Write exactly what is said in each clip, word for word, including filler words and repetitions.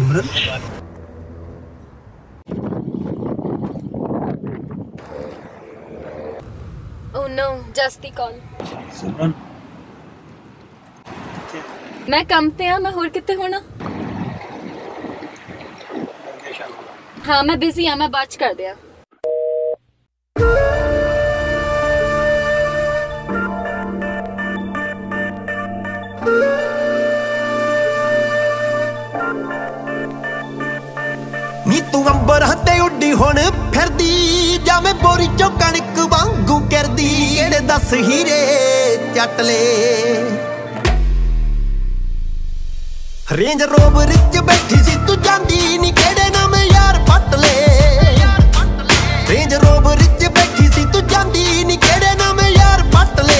Simran Oh no, just the call. सिमरन मैं काम पे हाँ, मैं होर कितने होना? हाँ मैं बिजी हाँ, मैं बात कर दिया। नी तू अंबर हते उड्डी हुण फिरदी जावें बोरी चों कणक वांगू करदी किहड़े दस हीरे चट ले रेंज रोवर च बैठी सी तू जांदी नी किहड़े नवें यार पट ले रेंज रोवर च बैठी सी तू जांदी नी किहड़े नवें यार पट ले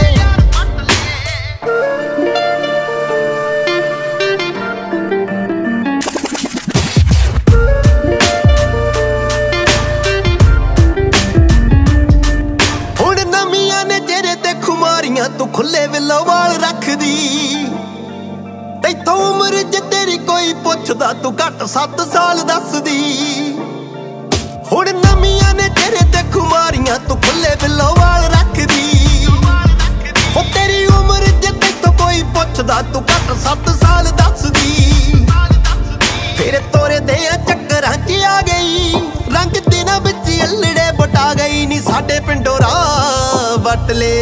तू खुले विलो वाल रखदी तैथों उमर च तेरी कोई पुछदा तू घट सत्त साल दसदी हुण नमियां ने चेहरे ते खुमारियां तू खुले विलो वाल रखदी हो तेरी उमर च तैथों कोई पुछदा तू घट सत्त साल दसदी फिर तोरे दे चक्करां च आ गई रंग दिनां विच अल्लड़े बटा गई नी साडे पिंडों राह वट ले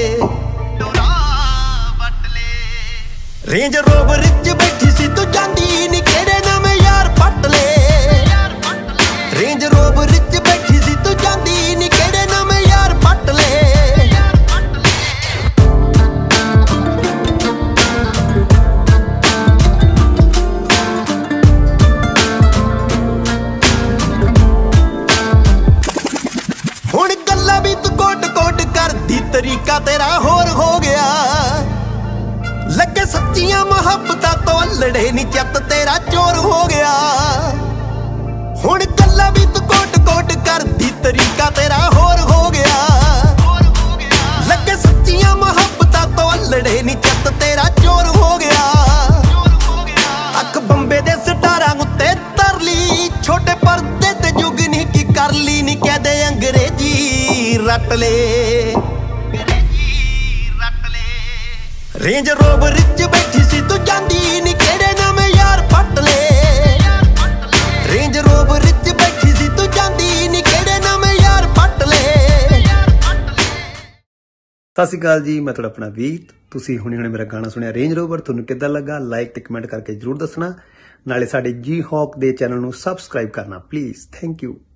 रेंज रोवर च बैठी सी तू जांदी नी किहड़े नवें यार पट ले रेंज रोवर च बैठी सी तू जांदी नी किहड़े नवें यार पट ले हुण गल्लां भी तू कोट कोट करदी तरीका तेरा होर हो गया लगे सच्चियां मुहब्बतां तो अल्लड़े नी चत तेरा चोर हो गया हुण गल्लां भी तू कोट कोट करदी तरीका तेरा होर हो गया लगे सच्चियां मुहब्बतां तो अल्लड़े नी चत तेरा चोर हो गया अख बंबे दे सितारां उत्ते तरली छोटे पर्दे ते जुगनी की कर ली नी कहदे अंग्रेजी रट ले रेंज रोवर च बैठी सी तू जांदी नी किहड़े नवें यार पट ले रेंज रोवर च बैठी सी तू जांदी नी किहड़े नवें यार पट ले सत श्री अकाल जी, मैं तुहाडा अपना वीत। तुसीं हुणे हुणे मेरा गाना सुनिया रेंज रोवर, तुहानूं किद्दां लगा लाइक ते कमेंट करके जरूर दसना, नाले साडे जी हॉक दे चैनल नूं सबसक्राइब करना प्लीज़। Thank you.